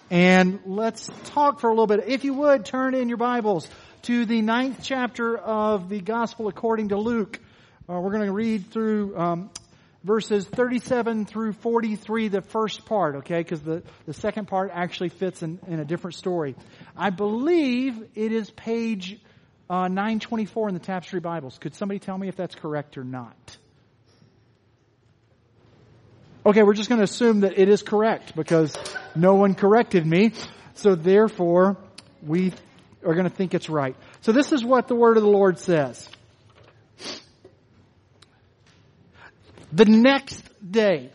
And let's talk for a little bit. If you would, turn in your Bibles to the 9th chapter of the Gospel according to Luke. We're going to read through verses 37 through 43, the first part, okay? Because the second part actually fits in a different story. I believe it is page 924 in the Tapestry Bibles. Could somebody tell me if that's correct or not? Okay, we're just going to assume that it is correct because no one corrected me. So therefore, we are going to think it's right. So this is what the word of the Lord says. The next day,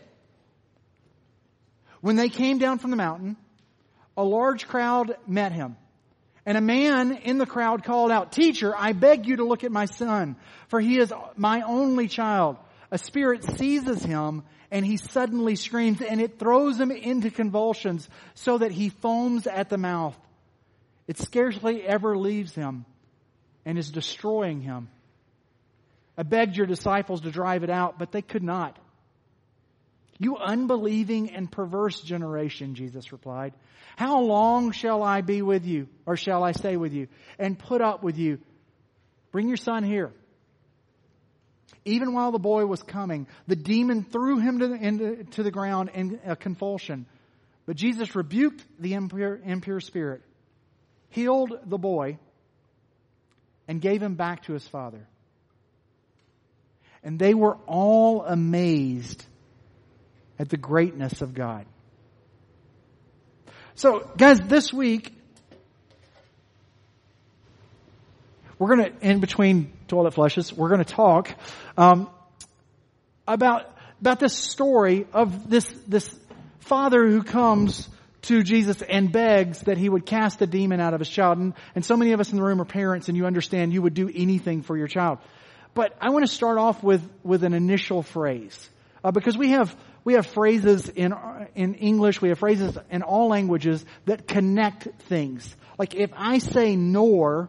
when they came down from the mountain, a large crowd met him. And a man in the crowd called out, "Teacher, I beg you to look at my son, for he is my only child. A spirit seizes him, and he suddenly screams, and it throws him into convulsions so that he foams at the mouth. It scarcely ever leaves him and is destroying him. I begged your disciples to drive it out, but they could not." "You unbelieving and perverse generation," Jesus replied, "how long shall I be with you, or shall I stay with you, and put up with you? Bring your son here." Even while the boy was coming, the demon threw him to the ground in a convulsion. But Jesus rebuked the impure spirit, healed the boy, and gave him back to his father. And they were all amazed at the greatness of God. So, guys, this week, we're going to, in between toilet flushes, we're going to talk about this story of this father who comes to Jesus and begs that he would cast a demon out of his child. And so many of us in the room are parents, and you understand you would do anything for your child. But I want to start off with an initial phrase, because we have phrases in English, we have phrases in all languages that connect things. Like if I say nor,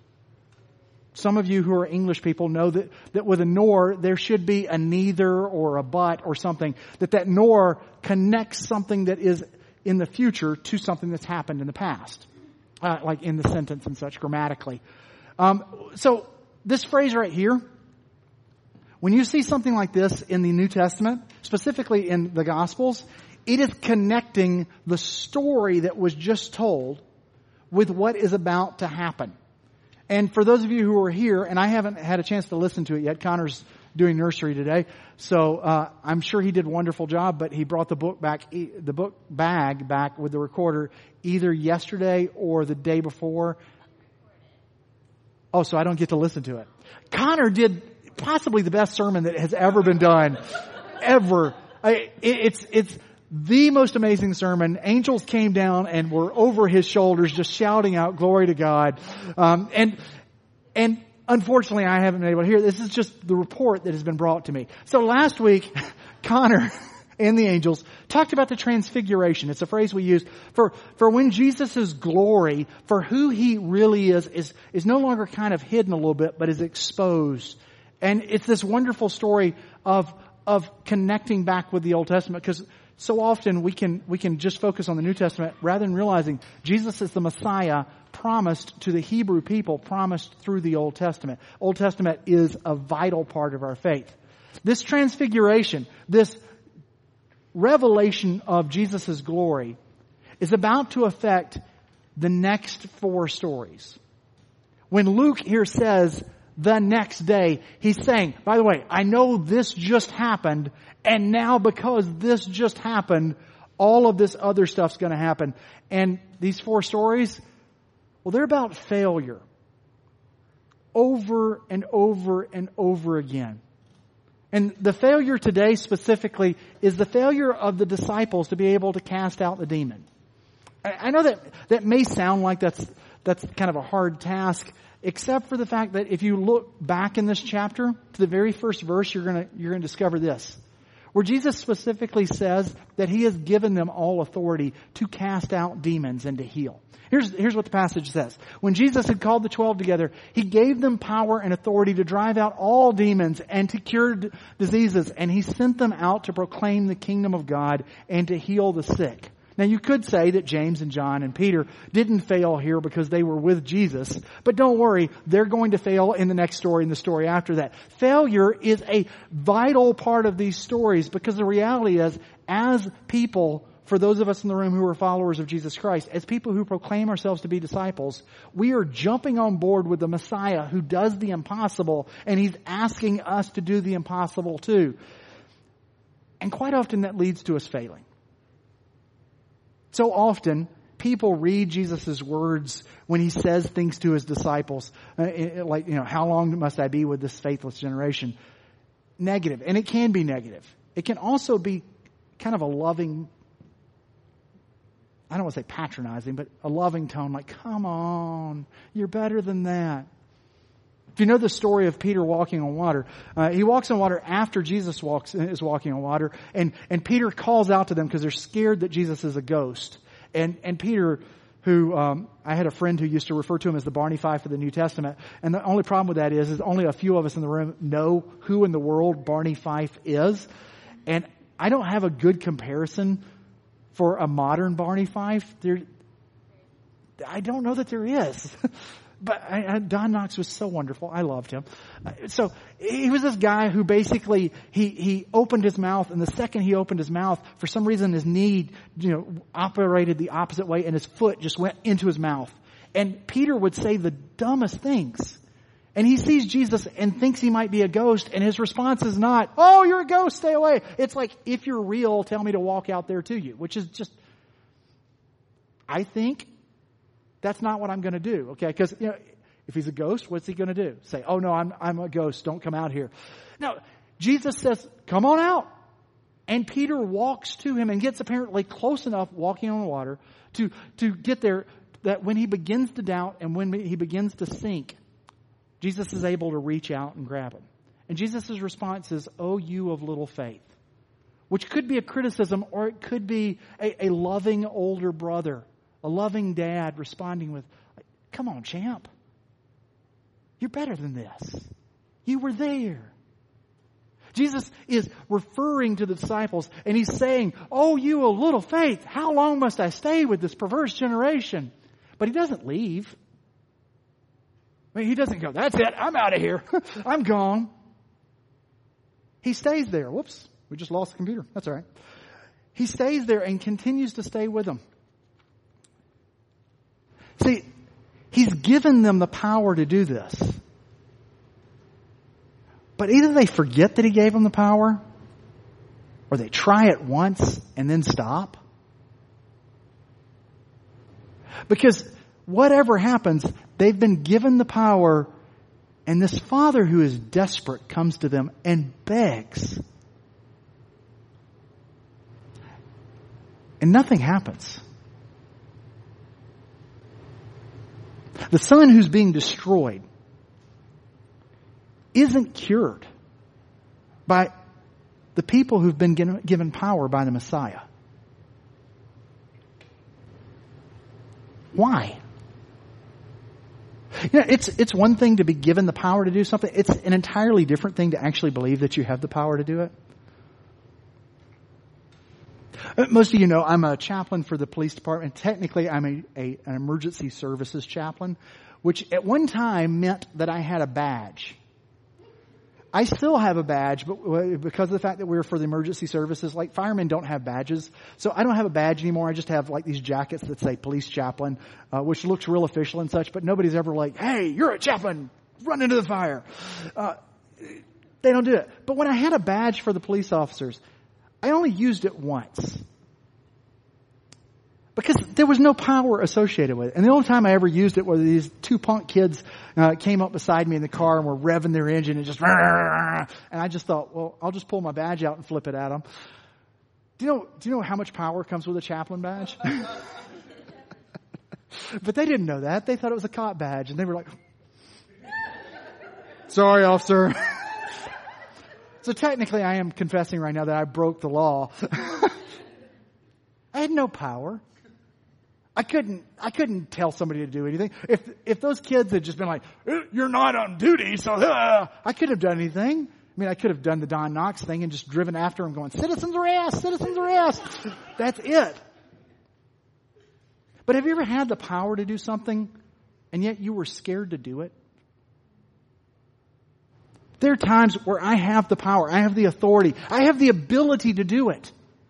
some of you who are English people know that with a nor, there should be a neither or a but or something. That nor connects something that is in the future to something that's happened in the past. Like in the sentence and such, grammatically. So this phrase right here, when you see something like this in the New Testament, specifically in the Gospels, it is connecting the story that was just told with what is about to happen. And for those of you who are here, and I haven't had a chance to listen to it yet, Connor's doing nursery today, so I'm sure he did a wonderful job, but he brought the book bag back with the recorder either yesterday or the day before. Oh, so I don't get to listen to it. Connor did possibly the best sermon that has ever been done, ever. It's the most amazing sermon. Angels came down and were over his shoulders just shouting out glory to God. And unfortunately I haven't been able to hear. This is just the report that has been brought to me. So last week, Connor and the angels talked about the transfiguration. It's a phrase we use for when Jesus' glory, for who he really is no longer kind of hidden a little bit, but is exposed. And it's this wonderful story of connecting back with the Old Testament, because so often we can just focus on the New Testament rather than realizing Jesus is the Messiah promised to the Hebrew people, promised through the Old Testament. Old Testament is a vital part of our faith. This transfiguration, this revelation of Jesus' glory is about to affect the next 4 stories. When Luke here says the next day, he's saying, by the way, I know this just happened, and now because this just happened, all of this other stuff's going to happen. And these 4 stories, well, they're about failure. Over and over and over again. And the failure today specifically is the failure of the disciples to be able to cast out the demon. I know that may sound like that's kind of a hard task, except for the fact that if you look back in this chapter to the very first verse, you're going to discover this, where Jesus specifically says that he has given them all authority to cast out demons and to heal. Here's what the passage says. When Jesus had called the 12 together, he gave them power and authority to drive out all demons and to cure diseases. And he sent them out to proclaim the kingdom of God and to heal the sick. Now you could say that James and John and Peter didn't fail here because they were with Jesus, but don't worry, they're going to fail in the next story and the story after that. Failure is a vital part of these stories because the reality is, as people, for those of us in the room who are followers of Jesus Christ, as people who proclaim ourselves to be disciples, we are jumping on board with the Messiah who does the impossible, and He's asking us to do the impossible too. And quite often that leads to us failing. So often, people read Jesus' words when He says things to His disciples, like, how long must I be with this faithless generation? Negative. And it can be negative. It can also be kind of a loving, I don't want to say patronizing, but a loving tone, like, come on, you're better than that. If you know the story of Peter walking on water, he walks on water after Jesus is walking on water, and Peter calls out to them because they're scared that Jesus is a ghost. And Peter, who I had a friend who used to refer to him as the Barney Fife of the New Testament, and the only problem with that is only a few of us in the room know who in the world Barney Fife is, and I don't have a good comparison for a modern Barney Fife. I don't know that there is. But Don Knox was so wonderful. I loved him. So he was this guy who basically, he opened his mouth, and the second he opened his mouth, for some reason his knee, operated the opposite way, and his foot just went into his mouth. And Peter would say the dumbest things. And he sees Jesus and thinks he might be a ghost, and his response is not, oh, you're a ghost, stay away. It's like, if you're real, tell me to walk out there to you, which is just, I think, that's not what I'm going to do, okay? Because, if he's a ghost, what's he going to do? Say, oh no, I'm a ghost, don't come out here. No, Jesus says, come on out. And Peter walks to him and gets apparently close enough walking on the water to get there that when he begins to doubt and when he begins to sink, Jesus is able to reach out and grab him. And Jesus' response is, oh, you of little faith. Which could be a criticism, or it could be a loving older brother, a loving dad responding with, come on, champ. You're better than this. You were there. Jesus is referring to the disciples, and He's saying, oh, you of little faith, how long must I stay with this perverse generation? But He doesn't leave. He doesn't go, that's it, I'm out of here. I'm gone. He stays there. Whoops, we just lost the computer. That's all right. He stays there and continues to stay with them. See, He's given them the power to do this. But either they forget that He gave them the power, or they try it once and then stop. Because whatever happens, they've been given the power, and this father who is desperate comes to them and begs. And nothing happens. The son who's being destroyed isn't cured by the people who've been given power by the Messiah. Why? It's one thing to be given the power to do something. It's an entirely different thing to actually believe that you have the power to do it. Most of you know I'm a chaplain for the police department. Technically, I'm an emergency services chaplain, which at one time meant that I had a badge. I still have a badge, but because of the fact that we're for the emergency services, like firemen don't have badges. So I don't have a badge anymore. I just have like these jackets that say police chaplain, which looks real official and such, but nobody's ever like, hey, you're a chaplain, run into the fire. They don't do it. But when I had a badge for the police officers, I only used it once. Because there was no power associated with it. And the only time I ever used it was these two punk kids came up beside me in the car and were revving their engine and just, and I just thought, well, I'll just pull my badge out and flip it at them. Do you know how much power comes with a chaplain badge? But they didn't know that. They thought it was a cop badge, and they were like, sorry, officer. So technically I am confessing right now that I broke the law. I had no power. I couldn't tell somebody to do anything. If those kids had just been like, you're not on duty, so I couldn't have done anything. I mean, I could have done the Don Knox thing and just driven after him going, citizens arrest, citizens arrest. That's it. But have you ever had the power to do something and yet you were scared to do it? There are times where I have the power, I have the authority, I have the ability to do it.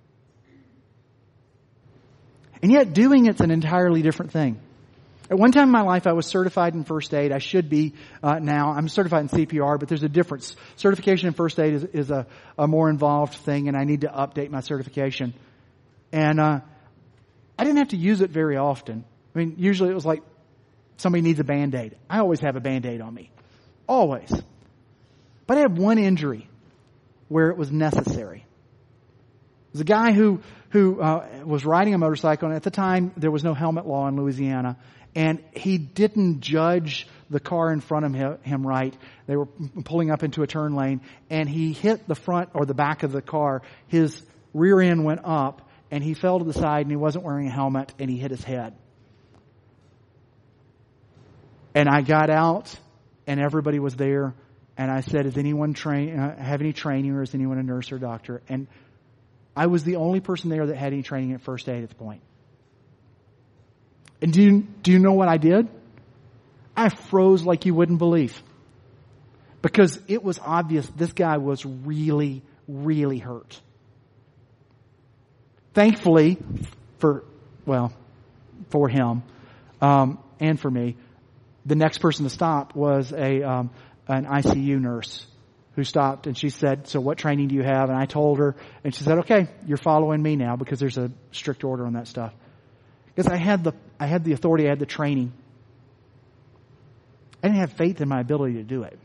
And yet doing it's an entirely different thing. At one time in my life, I was certified in first aid. I should be now. I'm certified in CPR, but there's a difference. Certification in first aid is a more involved thing, and I need to update my certification. And I didn't have to use it very often. I mean, usually it was like somebody needs a Band-Aid. I always have a Band-Aid on me. Always. But I had one injury where it was necessary. It was a guy who was riding a motorcycle, and at the time there was no helmet law in Louisiana, and he didn't judge the car in front of him right. They were pulling up into a turn lane, and he hit the front or the back of the car. His rear end went up, and he fell to the side, and he wasn't wearing a helmet, and he hit his head. And I got out, and everybody was there, and I said, "Does anyone have any training, or is anyone a nurse or doctor?" And I was the only person there that had any training at first aid at the point. And do you know what I did? I froze like you wouldn't believe. Because it was obvious this guy was really, really hurt. Thankfully, for him, and for me, the next person to stop was an ICU nurse who stopped, and she said, "So what training do you have?" And I told her, and she said, "Okay, you're following me now," because there's a strict order on that stuff. Because I had the authority, I had the training. I didn't have faith in my ability to do it.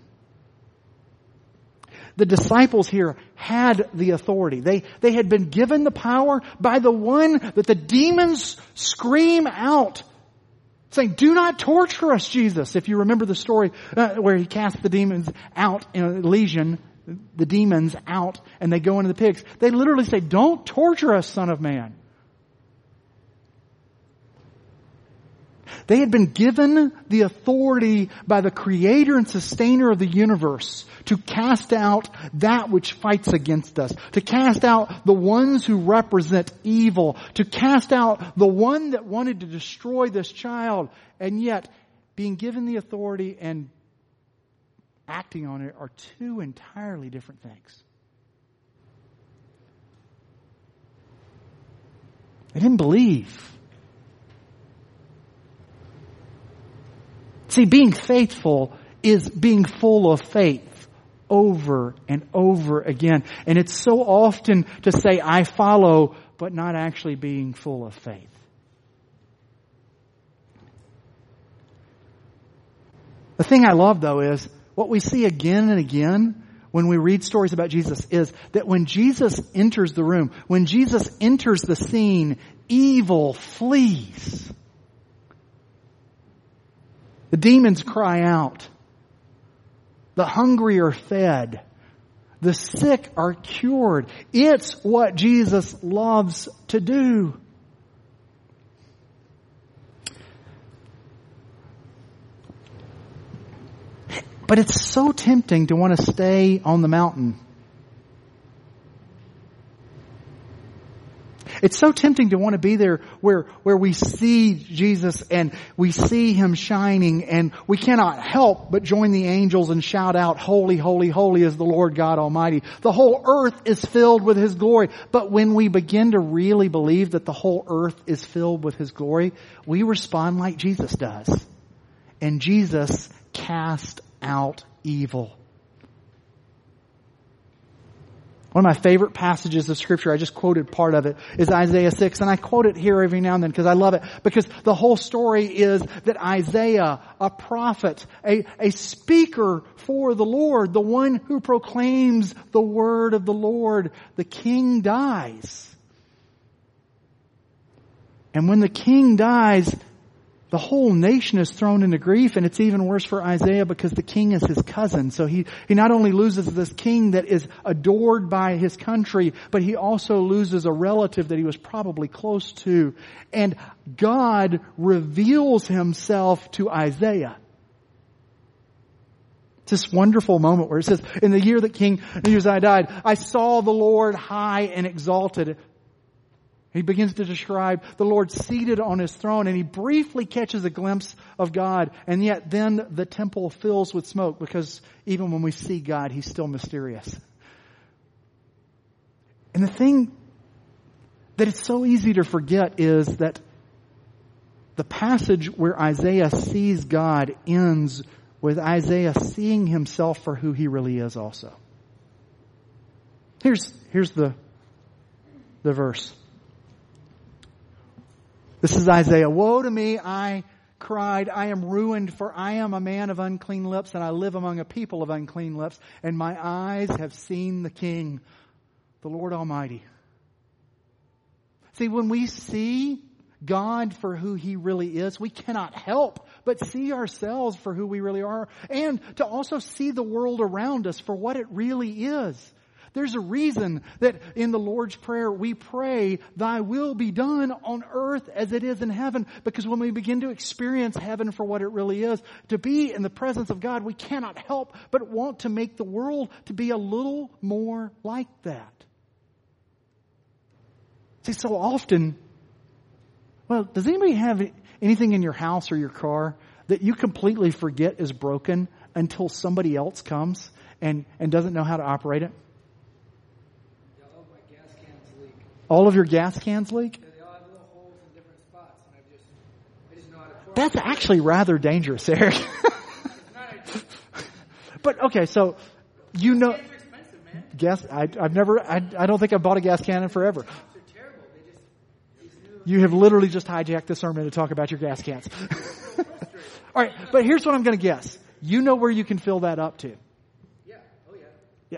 The disciples here had the authority. They had been given the power by the one that the demons scream out, saying, "Do not torture us, Jesus." If you remember the story where he cast the demons out, legion, the demons out, and they go into the pigs. They literally say, "Don't torture us, Son of Man." They had been given the authority by the creator and sustainer of the universe to cast out that which fights against us, to cast out the ones who represent evil, to cast out the one that wanted to destroy this child. And yet, being given the authority and acting on it are two entirely different things. They didn't believe. See, being faithful is being full of faith over and over again. And it's so often to say, "I follow," but not actually being full of faith. The thing I love, though, is what we see again and again when we read stories about Jesus is that when Jesus enters the room, when Jesus enters the scene, evil flees. The demons cry out. The hungry are fed. The sick are cured. It's what Jesus loves to do. But it's so tempting to want to stay on the mountain. It's so tempting to want to be there where we see Jesus and we see Him shining, and we cannot help but join the angels and shout out, "Holy, holy, holy is the Lord God Almighty. The whole earth is filled with His glory." But when we begin to really believe that the whole earth is filled with His glory, we respond like Jesus does. And Jesus cast out evil. One of my favorite passages of Scripture, I just quoted part of it, is Isaiah 6. And I quote it here every now and then because I love it. Because the whole story is that Isaiah, a prophet, a speaker for the Lord, the one who proclaims the word of the Lord, the king dies. And when the king dies, the whole nation is thrown into grief, and it's even worse for Isaiah because the king is his cousin. So he not only loses this king that is adored by his country, but he also loses a relative that he was probably close to. And God reveals Himself to Isaiah. It's this wonderful moment where it says, "In the year that King Uzziah died, I saw the Lord high and exalted, He begins to describe the Lord seated on His throne, and he briefly catches a glimpse of God, and yet then the temple fills with smoke, because even when we see God, He's still mysterious. And the thing that it's so easy to forget is that the passage where Isaiah sees God ends with Isaiah seeing himself for who he really is also. Here's the verse. This is Isaiah. Woe to me, I cried, I am ruined, for I am a man of unclean lips, and I live among a people of unclean lips, and my eyes have seen the King, the Lord Almighty. See, when we see God for who He really is, we cannot help but see ourselves for who we really are, and to also see the world around us for what it really is. There's a reason that in the Lord's Prayer we pray, Thy will be done on earth as it is in heaven. Because when we begin to experience heaven for what it really is, to be in the presence of God, we cannot help but want to make the world to be a little more like that. See, so often, well, does anybody have anything in your house or your car that you completely forget is broken until somebody else comes and doesn't know how to operate it? All of your gas cans leak? Yeah, they all have little holes in different spots, and I just know how to close. That's actually rather dangerous, Eric. But okay, so you know, Cans are expensive, man. gas. I don't think I've bought a gas can in forever. They're terrible. These new. You have literally just hijacked the sermon to talk about your gas cans. All right, but here's what I'm going to guess. You know where you can fill that up to. Yeah. Oh yeah. Yeah.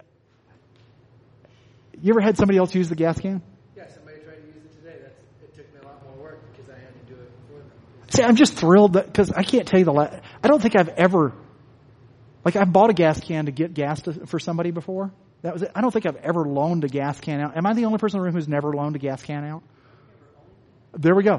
You ever had somebody else use the gas can? Yeah. Somebody tried to use it today. It took me a lot more work because I had to do it for them. See, I'm just thrilled that, because I can't tell you I don't think I've ever, I've bought a gas can to get gas for somebody before. That was it. I don't think I've ever loaned a gas can out. Am I the only person in the room who's never loaned a gas can out? There we go.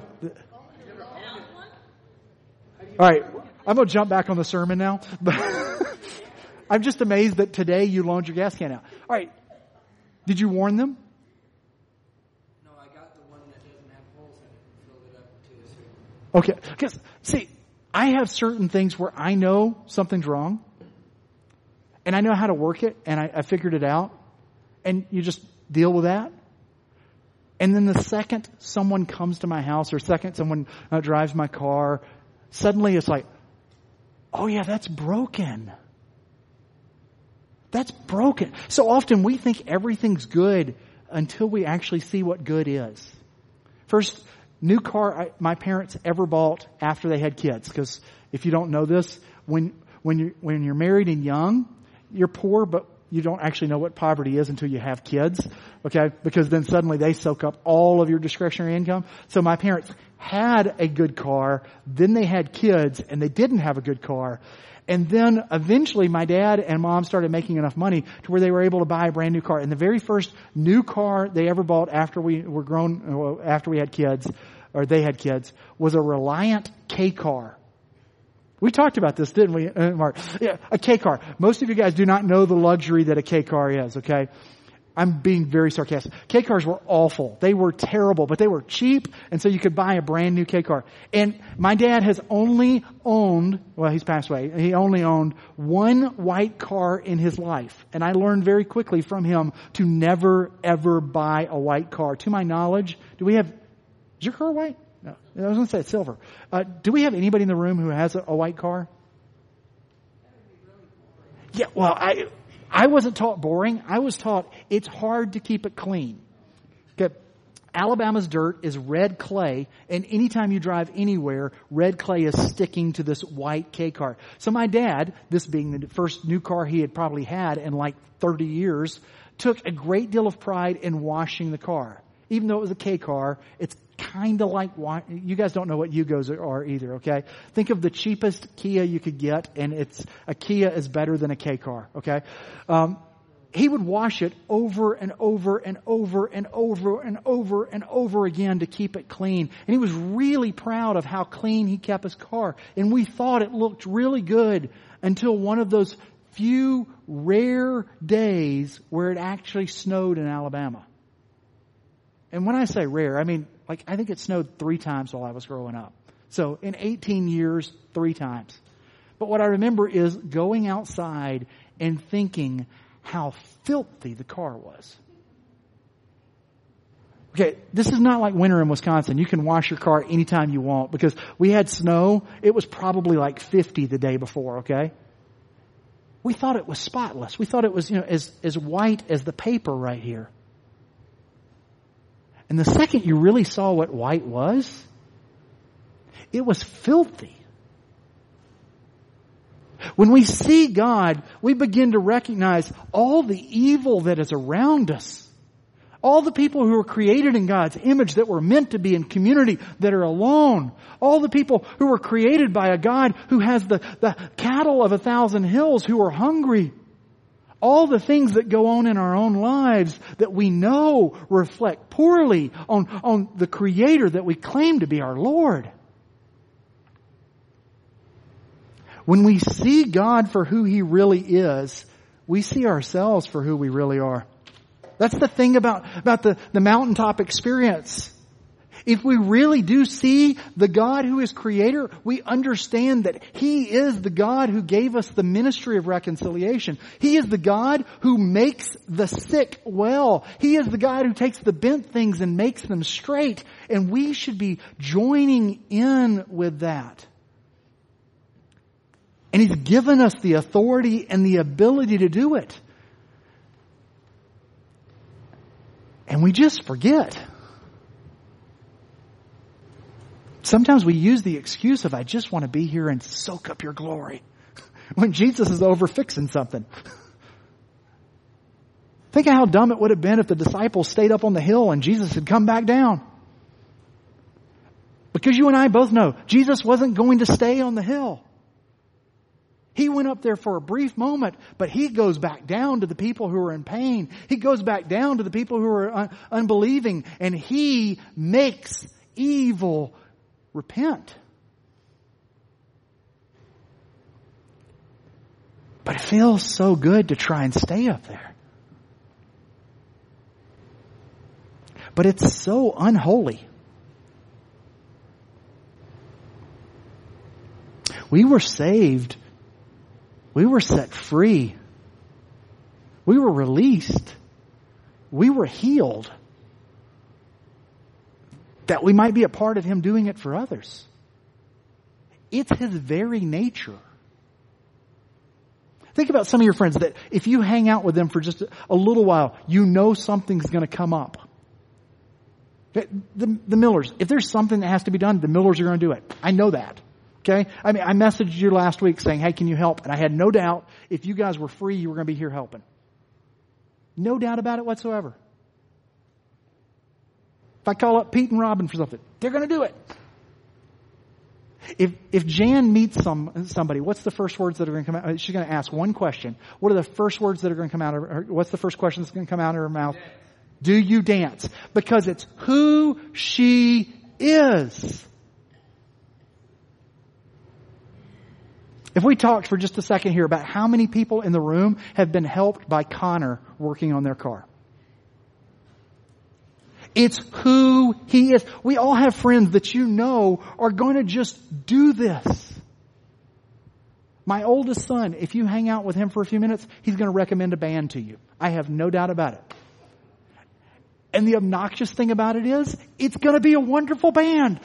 All right. I'm going to jump back on the sermon now. I'm just amazed that today you loaned your gas can out. All right. Did you warn them? No, I got the one that doesn't have holes in it and filled it up to a certain. Okay. Because, see, I have certain things where I know something's wrong. And I know how to work it. And I figured it out. And you just deal with that. And then the second someone comes to my house, or second someone drives my car, suddenly it's like, oh yeah, that's broken. That's broken. So often we think everything's good until we actually see what good is. First new car my parents ever bought after they had kids. Because if you don't know this, when you're married and young, you're poor, but you don't actually know what poverty is until you have kids. Okay? Because then suddenly they soak up all of your discretionary income. So my parents had a good car, then they had kids, and they didn't have a good car. And then eventually my dad and mom started making enough money to where they were able to buy a brand new car. And the very first new car they ever bought after we were grown, after we had kids, or they had kids, was a Reliant K car. We talked about this, didn't we, Mark? Yeah, a K car. Most of you guys do not know the luxury that a K car is, okay? I'm being very sarcastic. K cars were awful. They were terrible, but they were cheap, and so you could buy a brand new K car. And my dad has only owned, well, he's passed away, he only owned one white car in his life. And I learned very quickly from him to never, ever buy a white car. To my knowledge, is your car white? No, I was going to say it's silver. Do we have anybody in the room who has a white car? Yeah, well, I wasn't taught boring. I was taught it's hard to keep it clean. Okay. Alabama's dirt is red clay, and anytime you drive anywhere, red clay is sticking to this white K car. So my dad, this being the first new car he had probably had in like 30 years, took a great deal of pride in washing the car. Even though it was a K car, it's kind of like, you guys don't know what Yugos are either, okay? Think of the cheapest Kia you could get, and a Kia is better than a K car, okay? He would wash it over and over and over and over and over and over again to keep it clean. And he was really proud of how clean he kept his car. And we thought it looked really good until one of those few rare days where it actually snowed in Alabama. And when I say rare, I mean, like, I think it snowed 3 times while I was growing up. So in 18 years, 3 times. But what I remember is going outside and thinking how filthy the car was. Okay, this is not like winter in Wisconsin. You can wash your car anytime you want because we had snow. It was probably like 50 the day before, okay? We thought it was spotless. We thought it was, as white as the paper right here. And the second you really saw what white was, it was filthy. When we see God, we begin to recognize all the evil that is around us. All the people who were created in God's image that were meant to be in community that are alone. All the people who were created by a God who has the cattle of 1,000 hills who are hungry. All the things that go on in our own lives that we know reflect poorly on the Creator that we claim to be our Lord. When we see God for who He really is, we see ourselves for who we really are. That's the thing about the mountaintop experience. If we really do see the God who is Creator, we understand that He is the God who gave us the ministry of reconciliation. He is the God who makes the sick well. He is the God who takes the bent things and makes them straight. And we should be joining in with that. And He's given us the authority and the ability to do it. And we just forget. Sometimes we use the excuse of, I just want to be here and soak up your glory. When Jesus is over fixing something. Think of how dumb it would have been if the disciples stayed up on the hill and Jesus had come back down. Because you and I both know, Jesus wasn't going to stay on the hill. He went up there for a brief moment, but He goes back down to the people who are in pain. He goes back down to the people who are unbelieving, and He makes evil repent. But it feels so good to try and stay up there. But it's so unholy. We were saved. We were set free. We were released. We were healed. That we might be a part of Him doing it for others. It's His very nature. Think about some of your friends that if you hang out with them for just a little while, you know something's going to come up. The Millers, if there's something that has to be done, the Millers are going to do it. I know that. Okay? I mean, I messaged you last week saying, hey, can you help? And I had no doubt if you guys were free, you were going to be here helping. No doubt about it whatsoever. If I call up Pete and Robin for something, they're going to do it. If Jan meets somebody, what's the first words that are going to come out? She's going to ask one question. What are the first words that are going to come out of her? What's the first question that's going to come out of her mouth? Dance. Do you dance? Because it's who she is. If we talked for just a second here about how many people in the room have been helped by Connor working on their car. It's who he is. We all have friends that you know are going to just do this. My oldest son, if you hang out with him for a few minutes, he's going to recommend a band to you. I have no doubt about it. And the obnoxious thing about it is, it's going to be a wonderful band.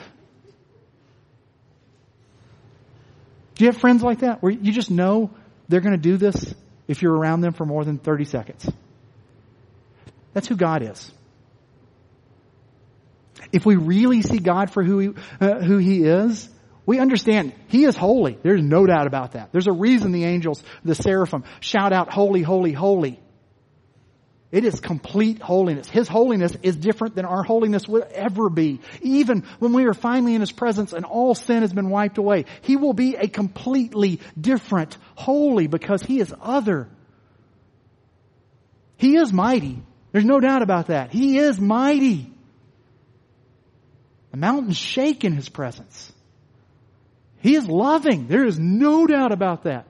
Do you have friends like that where you just know they're going to do this if you're around them for more than 30 seconds? That's who God is. If we really see God for who He is, we understand He is holy. There's no doubt about that. There's a reason the angels, the seraphim, shout out, holy, holy, holy. It is complete holiness. His holiness is different than our holiness would ever be. Even when we are finally in His presence and all sin has been wiped away, He will be a completely different holy because He is other. He is mighty. There's no doubt about that. He is mighty. The mountains shake in His presence. He is loving. There is no doubt about that.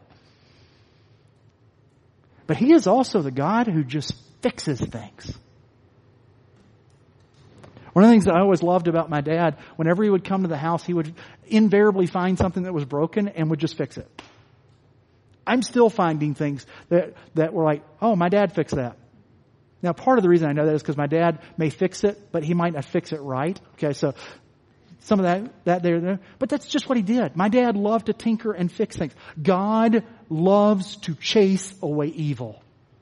But He is also the God who just fixes things. One of the things that I always loved about my dad, whenever he would come to the house, he would invariably find something that was broken and would just fix it. I'm still finding things that were like, oh, my dad fixed that. Now, part of the reason I know that is because my dad may fix it, but he might not fix it right. Okay, so some of that there. But that's just what he did. My dad loved to tinker and fix things. God loves to chase away evil.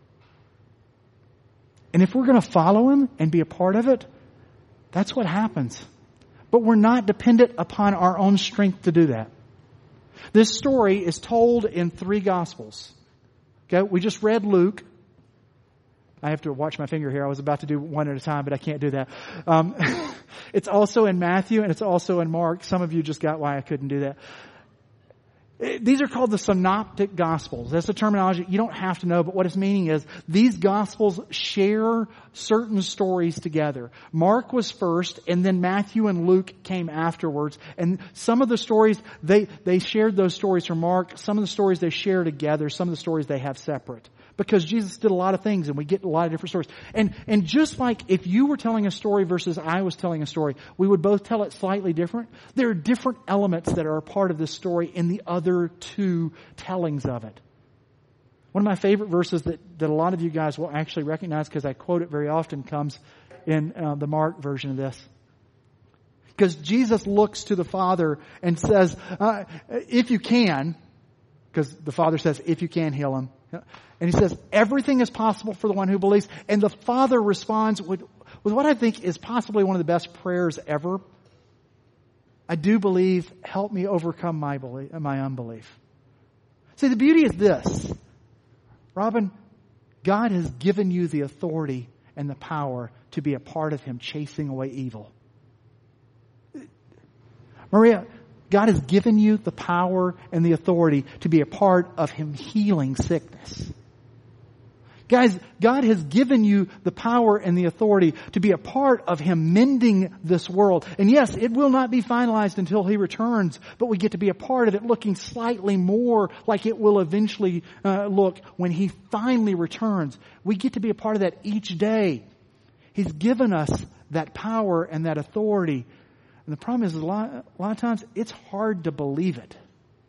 And if we're going to follow him and be a part of it, that's what happens. But we're not dependent upon our own strength to do that. This story is told in 3 Gospels. Okay, we just read Luke. I have to watch my finger here. I was about to do one at a time, but I can't do that. It's also in Matthew and it's also in Mark. Some of you just got why I couldn't do that. These are called the synoptic gospels. That's the terminology you don't have to know, but what it's meaning is these gospels share certain stories together. Mark was first, and then Matthew and Luke came afterwards. And some of the stories, they shared those stories from Mark. Some of the stories they share together. Some of the stories they have separate. Because Jesus did a lot of things and we get a lot of different stories. And just like if you were telling a story versus I was telling a story, we would both tell it slightly different. There are different elements that are a part of this story in the other 2 tellings of it. One of my favorite verses that a lot of you guys will actually recognize because I quote it very often comes in the Mark version of this. Because Jesus looks to the Father and says, if you can, because the Father says, if you can, heal him. And he says, everything is possible for the one who believes. And the Father responds with what I think is possibly one of the best prayers ever. I do believe, help me overcome my unbelief. See, the beauty is this. Robin, God has given you the authority and the power to be a part of him chasing away evil. Maria, God has given you the power and the authority to be a part of him healing sickness. Guys, God has given you the power and the authority to be a part of him mending this world. And yes, it will not be finalized until he returns, but we get to be a part of it looking slightly more like it will eventually look when he finally returns. We get to be a part of that each day. He's given us that power and that authority. And the problem is a lot of times it's hard to believe it.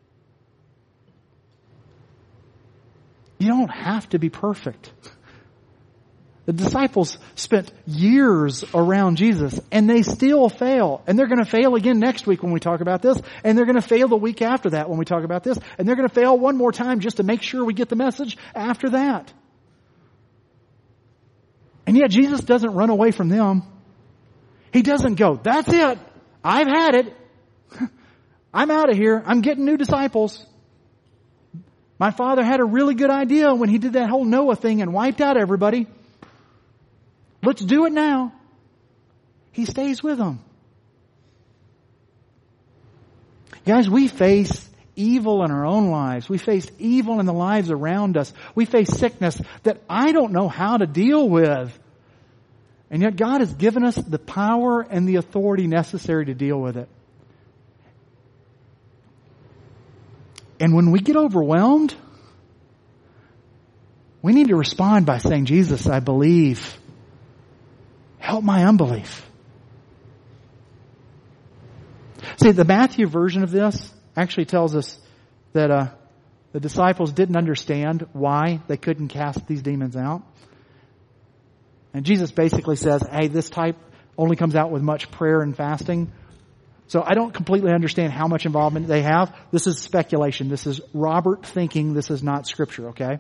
You don't have to be perfect. The disciples spent years around Jesus and they still fail. And they're going to fail again next week when we talk about this. And they're going to fail the week after that when we talk about this. And they're going to fail one more time just to make sure we get the message after that. And yet Jesus doesn't run away from them. He doesn't go, that's it. I've had it. I'm out of here. I'm getting new disciples. My father had a really good idea when he did that whole Noah thing and wiped out everybody. Let's do it now. He stays with them. Guys, we face evil in our own lives. We face evil in the lives around us. We face sickness that I don't know how to deal with. And yet God has given us the power and the authority necessary to deal with it. And when we get overwhelmed, we need to respond by saying, Jesus, I believe. Help my unbelief. See, the Matthew version of this actually tells us that the disciples didn't understand why they couldn't cast these demons out. And Jesus basically says, hey, this type only comes out with much prayer and fasting. So I don't completely understand how much involvement they have. This is speculation. This is Robert thinking. This is not scripture, okay?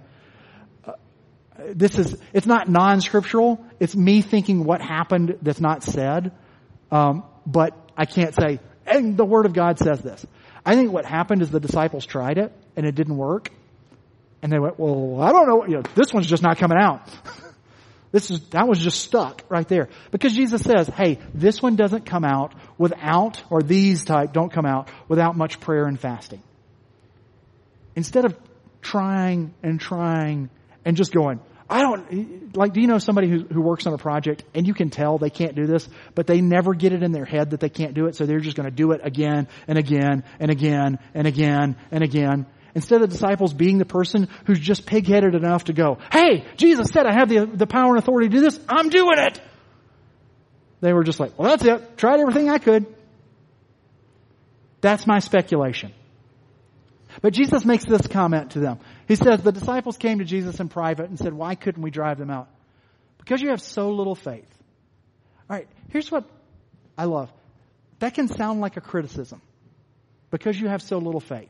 It's not non-scriptural. It's me thinking what happened that's not said. But I can't say, and the Word of God says this. I think what happened is the disciples tried it and it didn't work. And they went, well, I don't know. This one's just not coming out. That was just stuck right there. Because Jesus says, hey, this one doesn't come out without, or these type don't come out without much prayer and fasting. Instead of trying and just going, do you know somebody who works on a project and you can tell they can't do this, but they never get it in their head that they can't do it, so they're just going to do it again and again and again and again and again. Instead of the disciples being the person who's just pig-headed enough to go, hey, Jesus said I have the power and authority to do this. I'm doing it. They were just like, well, that's it. Tried everything I could. That's my speculation. But Jesus makes this comment to them. He says, the disciples came to Jesus in private and said, why couldn't we drive them out? Because you have so little faith. All right, here's what I love. That can sound like a criticism. Because you have so little faith.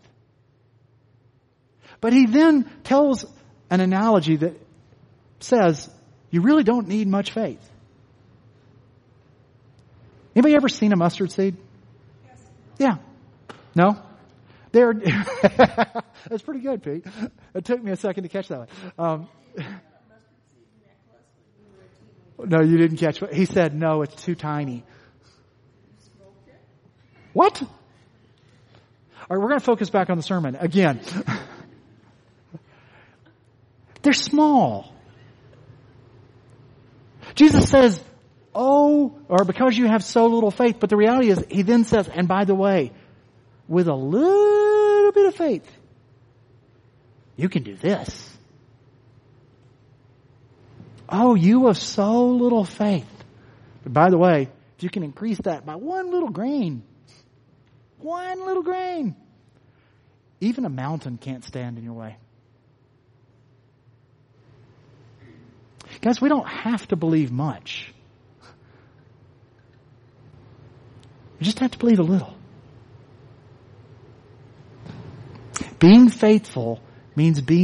But he then tells an analogy that says, you really don't need much faith. Anybody ever seen a mustard seed? Yes. Yeah. No? They're that's pretty good, Pete. It took me a second to catch that one. No, you didn't catch it. He said, no, it's too tiny. What? All right, we're going to focus back on the sermon again. They're small. Jesus says, because you have so little faith. But the reality is, he then says, and by the way, with a little bit of faith, you can do this. Oh, you have so little faith. But by the way, if you can increase that by one little grain, even a mountain can't stand in your way. Guys, we don't have to believe much. We just have to believe a little. Being faithful means being